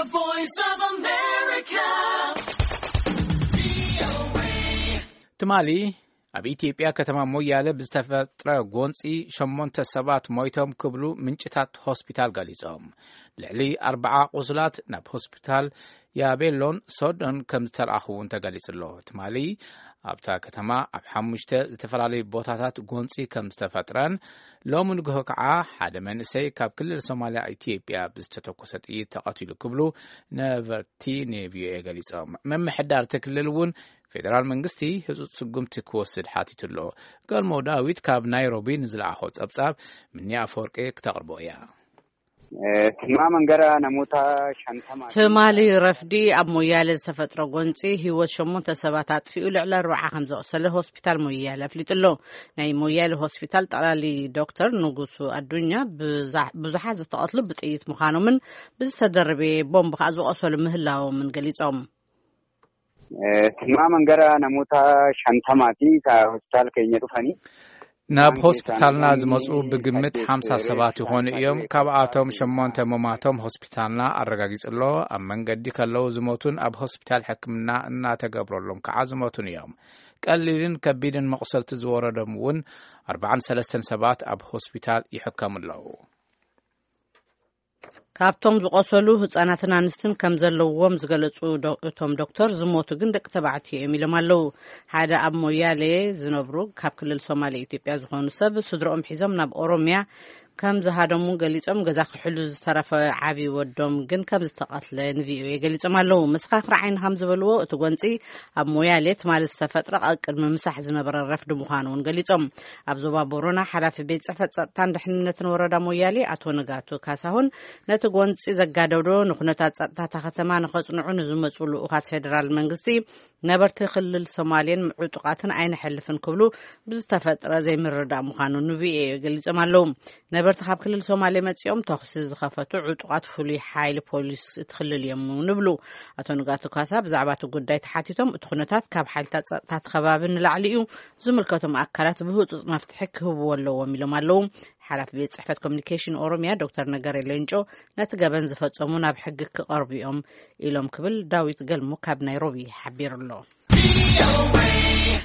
Voice of America. تمالي ኣብ ኢትዮጵያ ከተማ ሞያሌ ብዝተፈጥረ ጎንፂ 8 ሰባት ሞይቶም ክብሉ ምንጭታት ሆስፒታል ገሊጾም ልዕሊ 40 ቁስላት ናብ ሆስፒታል ያቤሎን ሶዶን ከም ዝተረኣኹውን ተገሊጽሎ ትማሊ ኣብታ ከተማ ኣብ 5 ዝተፈላለዩ ቦታታት ጎንፂ ከም ዝተፈጥረን ሎሚ ንግሆ ከዓ ሓደ መንእሰይ ካብ ክልል ሶማሊያ ኢትዮጵያ ብዝተተኮሰ ጥይት ተቐቲሉ ክብሉ ነበርቲ ቪኦኤ ገሊጾም መምሕዳር ተክልል እውን ፌደራል መንግስቲ ህጹጽ ስጉምቲ ክወስድ ሓቲቱሎ ገልሞ ዳዊት ካብ ናይሮቢ ንዝለኣኾ ጸብጻብ ምንያ አፈወርቂ ክተቕርቦ እያ ትማሊ ረፍዲ ኣብ ሞያሌ ዝተፈጥረ ጎንፂ ህይወት 8 ሰባት አጥፊኡ ልዕሊ 40 ከም ዘቆሰለ ሆስፒታል ሞያሌ አፍሊጥሎ ናይ ሞያሌ ሆስፒታል ጠቅላሊ ዶክተር ንጉሱ አዱኛ ብዙሓት ዝተቀትሉ ብጥይት ምዃኖምን ብዝተደረበ ቦምብ ከዓ ዝቆሰሉ ምህላዎምን ገሊጾም ትማ መንገራ ነሞታ ሻንተማቲ ከሆስፒታል ከኛ ዱፈኒ ናብ ሆስፒታልና ዝመጹ ብግምት 50 ሰባት ይኾኑ እዮም ካብኣቶም 8 መማቶም ሆስፒታልና አረጋጊጽሎ ኣብ መንገዲ ከለው ዝሞቱን ኣብ ሆስፒታል ሕክምና እናተገብረሎም ከዓ ዝሞቱን እዮም ቀሊልን ከቢድን መቅሰልቲ ዝወረዶም እውን 43 ሰባት ኣብ ሆስፒታል ይሕከሙለው ካብቶም ዝቆሰሉ ህጻናትን አንስትን ከም ዘለውዎም ዝገለጹ እቶም ዶክተር ዝሞቱ ግን ደቂ ተባዕትዮ እዮም ኢሎም ኣለው ሓደ ኣብ ሞያሌ ዝነብሩ ካብ ክልል ሶማሊያ ኢትዮጵያ ዝኾኑ ሰብ ስድሮኦም ሒዞም ናብ ኦሮሚያ ከም ዝሃደሙ ገሊጾም ገዛ ክሕሉ ዝተረፈ ዓቢ ወዶም ግን ከም ዝተቀትለ ንቪኦኤ ገሊጾም ኣለው መስኻኽሪ ዓይን ከም ዝበልዎ እቲ ጎንፂ ኣብ ሞያሌ ትማሊ ዝተፈጥረ ቅድሚ ምሳሕ ዝነበረ ረፍዲ ምዃኑን ገሊጾም ኣብ ዞባ ቦረና ሓላፊ ቤት ጽሕፈት ጸጥታን ድሕንነትን ወረዳ ሞያሌ አቶ ነጋቱ ካሳሁን ነቲ ጎንፂ ዘጋደዶ ንኹነታት ጸጥታ ከተማ ንኸጽንዑ ንዝመጹ ልኡኻት ፌደራል መንግስቲ ነበርቲ ክልል ሶማሌን ምዑጡቃትን ኣይንሕልፍን ክብሉ ብዝተፈጥረ ዘይምርዳእ ምዃኑን ንቪኦኤ ገሊጾም ኣለው ነበርቲ ካብ ክልል ሶማሌ መጽኦም ተኽሲ ዝኸፈቱ ዕጡቃት ፍሉይ ሓይሊ ፖሊስ ትኽልል እዮም ንብሉ አቶ ንጋቱ ካሳ ብዛዕባ እቲ ጉዳይ ተሓቲቶም እቲ ኩነታት ካብ ሓይልታት ጸጥታ ከባቢ ንላዕሊ እዩ ዝምልከቶም ኣካላት ብህጹጽ መፍትሒ ክህብዎ ኣለዎም ኢሎም ኣለው ሓላፊ ቤት ጽሕፈት ኮሚኒኬሽን ኦሮሚያ ዶክተር ነገሬ ሌንጮ ነቲ ገበን ዝፈጸሙ ናብ ሕጊ ክቐርቡ እዮም ኢሎም ክብል ዳዊት ገልሞ ካብ ናይሮቢ ሓቢሩሎ